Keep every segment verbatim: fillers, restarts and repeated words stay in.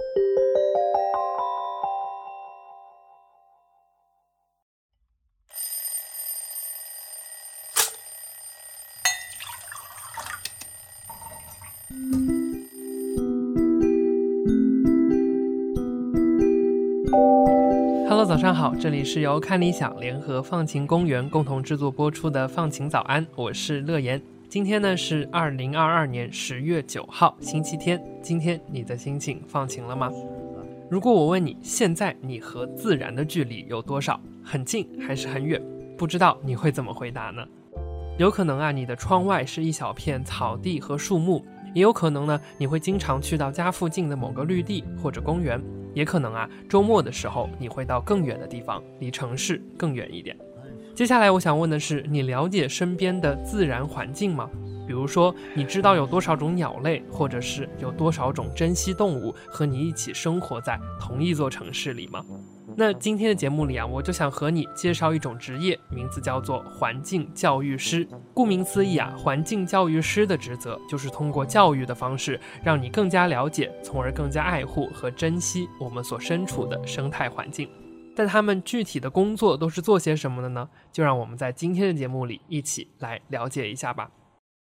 Hello， 早上好，这里是由看理想联合放晴公园共同制作播出的放晴早安，我是乐言。今天呢是二零二二年十月九号，星期天。今天你的心情放晴了吗？如果我问你，现在你和自然的距离有多少？很近还是很远？不知道你会怎么回答呢？有可能啊，你的窗外是一小片草地和树木，也有可能呢，你会经常去到家附近的某个绿地或者公园，也可能啊，周末的时候你会到更远的地方，离城市更远一点。接下来我想问的是，你了解身边的自然环境吗？比如说，你知道有多少种鸟类，或者是有多少种珍稀动物和你一起生活在同一座城市里吗？那今天的节目里啊，我就想和你介绍一种职业，名字叫做环境教育师。顾名思义啊，环境教育师的职责就是通过教育的方式，让你更加了解，从而更加爱护和珍惜我们所身处的生态环境。但他们具体的工作都是做些什么的呢？就让我们在今天的节目里一起来了解一下吧。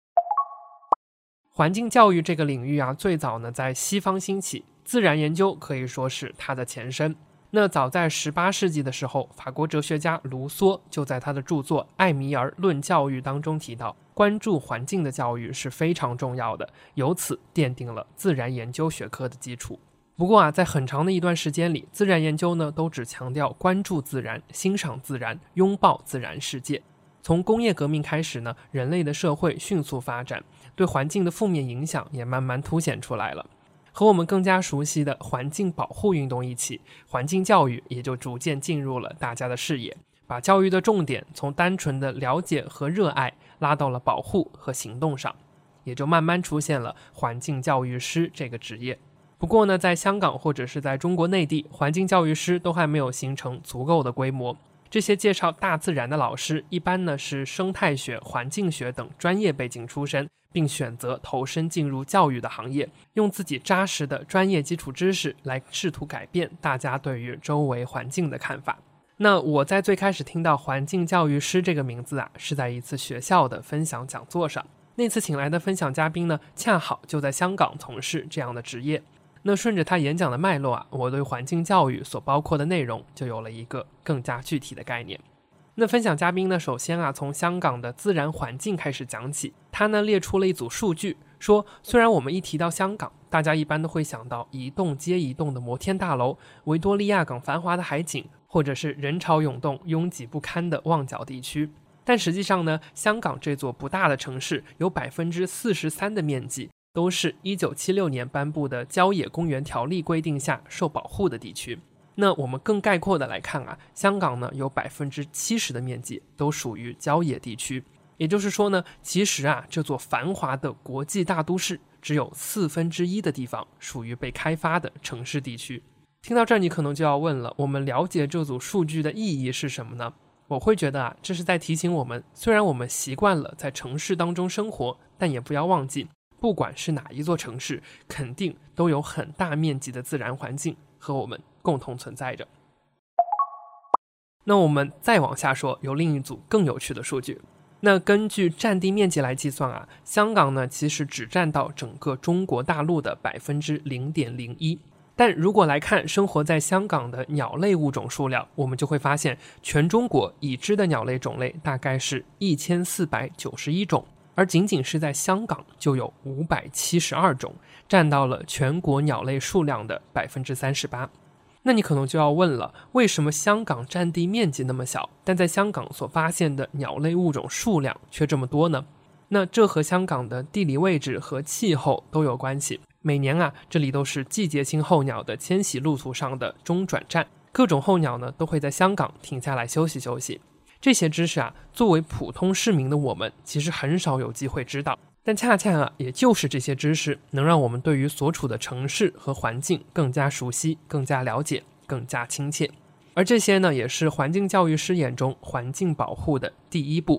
环境教育这个领域啊，最早呢在西方兴起，自然研究可以说是它的前身。那早在十八世纪的时候，法国哲学家卢梭就在他的著作《艾米尔论教育》当中提到，关注环境的教育是非常重要的，由此奠定了自然研究学科的基础。不过啊，在很长的一段时间里，自然研究呢都只强调关注自然、欣赏自然、拥抱自然世界。从工业革命开始呢，人类的社会迅速发展，对环境的负面影响也慢慢凸显出来了。和我们更加熟悉的环境保护运动一起，环境教育也就逐渐进入了大家的视野，把教育的重点从单纯的了解和热爱拉到了保护和行动上，也就慢慢出现了环境教育师这个职业。不过呢，在香港或者是在中国内地，环境教育师都还没有形成足够的规模。这些介绍大自然的老师一般呢是生态学、环境学等专业背景出身，并选择投身进入教育的行业，用自己扎实的专业基础知识来试图改变大家对于周围环境的看法。那我在最开始听到环境教育师这个名字啊，是在一次学校的分享讲座上。那次请来的分享嘉宾呢，恰好就在香港从事这样的职业。那顺着他演讲的脉络啊，我对环境教育所包括的内容就有了一个更加具体的概念。那分享嘉宾呢，首先啊，从香港的自然环境开始讲起。他呢列出了一组数据，说虽然我们一提到香港，大家一般都会想到一栋接一栋的摩天大楼、维多利亚港繁华的海景，或者是人潮涌动、拥挤不堪的旺角地区。但实际上呢，香港这座不大的城市有 百分之四十三 的面积都是一九七六年颁布的郊野公园条例规定下受保护的地区。那我们更概括的来看啊，香港呢有 百分之七十 的面积都属于郊野地区。也就是说呢，其实啊这座繁华的国际大都市只有四分之一的地方属于被开发的城市地区。听到这儿你可能就要问了，我们了解这组数据的意义是什么呢？我会觉得啊，这是在提醒我们，虽然我们习惯了在城市当中生活，但也不要忘记，不管是哪一座城市，肯定都有很大面积的自然环境和我们共同存在着。那我们再往下说，有另一组更有趣的数据。那根据占地面积来计算啊，香港呢其实只占到整个中国大陆的 百分之零点零一。但如果来看生活在香港的鸟类物种数量，我们就会发现全中国已知的鸟类种类大概是一千四百九十一种，而仅仅是在香港就有五百七十二种，占到了全国鸟类数量的 百分之三十八。那你可能就要问了，为什么香港占地面积那么小，但在香港所发现的鸟类物种数量却这么多呢？那这和香港的地理位置和气候都有关系。每年啊，这里都是季节性候鸟的迁徙路途上的中转站，各种候鸟呢都会在香港停下来休息休息。这些知识啊，作为普通市民的我们其实很少有机会知道，但恰恰啊，也就是这些知识能让我们对于所处的城市和环境更加熟悉、更加了解、更加亲切。而这些呢，也是环境教育师眼中环境保护的第一步。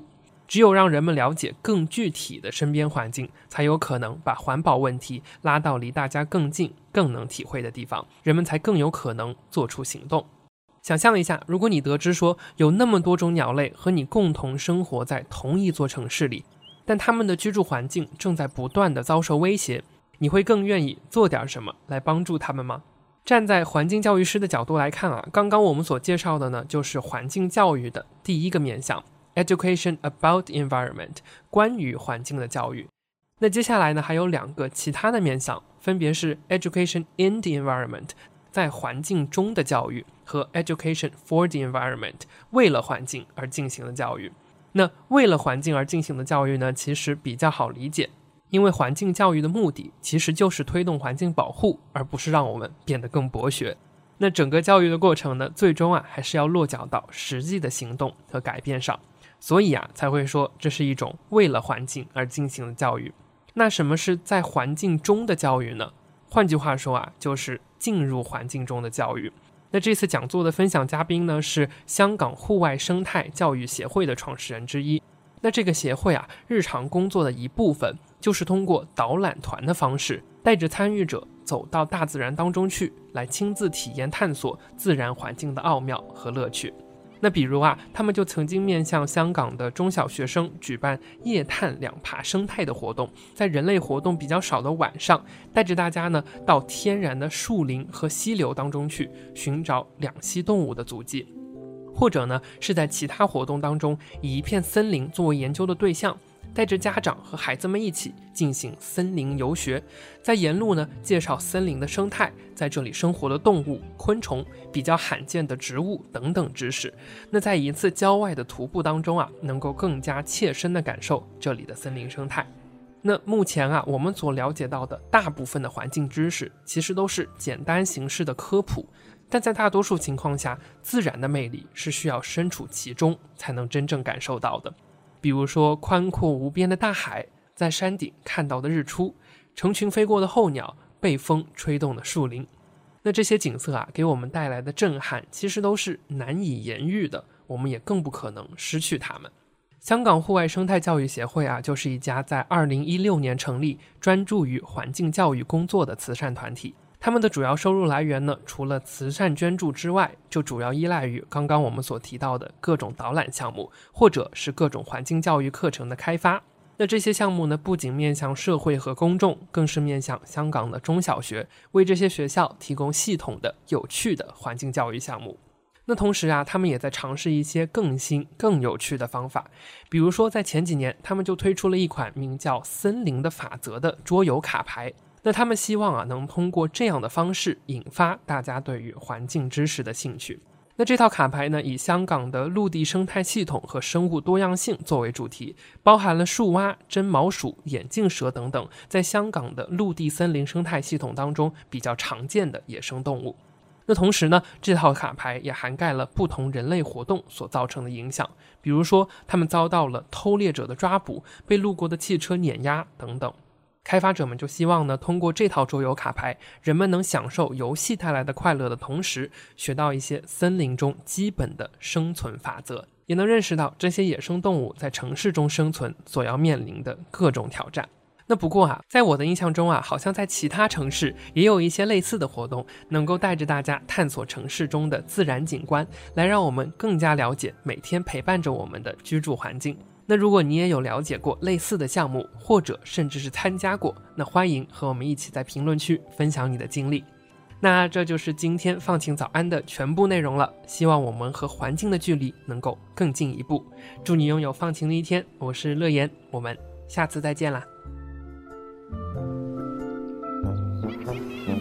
只有让人们了解更具体的身边环境，才有可能把环保问题拉到离大家更近、更能体会的地方，人们才更有可能做出行动。想象一下，如果你得知说有那么多种鸟类和你共同生活在同一座城市里，但它们的居住环境正在不断的遭受威胁，你会更愿意做点什么来帮助它们吗？站在环境教育师的角度来看啊，刚刚我们所介绍的呢，就是环境教育的第一个面向 Education about environment， 关于环境的教育。那接下来呢，还有两个其他的面向，分别是 Education in the environment， 在环境中的教育，和 Education for the environment， 为了环境而进行的教育。那为了环境而进行的教育呢，其实比较好理解，因为环境教育的目的其实就是推动环境保护，而不是让我们变得更博学。那整个教育的过程呢，最终啊还是要落脚到实际的行动和改变上，所以啊才会说这是一种为了环境而进行的教育。那什么是在环境中的教育呢？换句话说啊，就是进入环境中的教育。那这次讲座的分享嘉宾呢，是香港户外生态教育协会的创始人之一。那这个协会啊，日常工作的一部分就是通过导览团的方式，带着参与者走到大自然当中去，来亲自体验探索自然环境的奥妙和乐趣。那比如啊，他们就曾经面向香港的中小学生举办夜探两爬生态的活动，在人类活动比较少的晚上，带着大家呢到天然的树林和溪流当中去寻找两栖动物的足迹。或者呢是在其他活动当中，以一片森林作为研究的对象，带着家长和孩子们一起进行森林游学，在沿路呢介绍森林的生态，在这里生活的动物、昆虫、比较罕见的植物等等知识。那在一次郊外的徒步当中啊，能够更加切身的感受这里的森林生态。那目前啊，我们所了解到的大部分的环境知识，其实都是简单形式的科普，但在大多数情况下，自然的魅力是需要身处其中才能真正感受到的。比如说宽阔无边的大海，在山顶看到的日出，成群飞过的候鸟，被风吹动的树林。那这些景色啊，给我们带来的震撼，其实都是难以言喻的，我们也更不可能失去它们。香港户外生态教育协会啊，就是一家在二零一六年成立，专注于环境教育工作的慈善团体。他们的主要收入来源呢，除了慈善捐助之外，就主要依赖于刚刚我们所提到的各种导览项目，或者是各种环境教育课程的开发。那这些项目呢，不仅面向社会和公众，更是面向香港的中小学，为这些学校提供系统的、有趣的环境教育项目。那同时啊，他们也在尝试一些更新、更有趣的方法。比如说，在前几年，他们就推出了一款名叫《森林的法则》的桌游卡牌。那他们希望啊，能通过这样的方式引发大家对于环境知识的兴趣。那这套卡牌呢，以香港的陆地生态系统和生物多样性作为主题，包含了树蛙、真毛鼠、眼镜蛇等等，在香港的陆地森林生态系统当中比较常见的野生动物。那同时呢，这套卡牌也涵盖了不同人类活动所造成的影响，比如说他们遭到了偷猎者的抓捕，被路过的汽车碾压等等。开发者们就希望呢，通过这套桌游卡牌，人们能享受游戏带来的快乐的同时，学到一些森林中基本的生存法则，也能认识到这些野生动物在城市中生存所要面临的各种挑战。那不过啊，在我的印象中啊，好像在其他城市也有一些类似的活动，能够带着大家探索城市中的自然景观，来让我们更加了解每天陪伴着我们的居住环境。那如果你也有了解过类似的项目，或者甚至是参加过，那欢迎和我们一起在评论区分享你的经历。那这就是今天放晴早安的全部内容了，希望我们和环境的距离能够更进一步。祝你拥有放晴的一天，我是乐言，我们下次再见啦。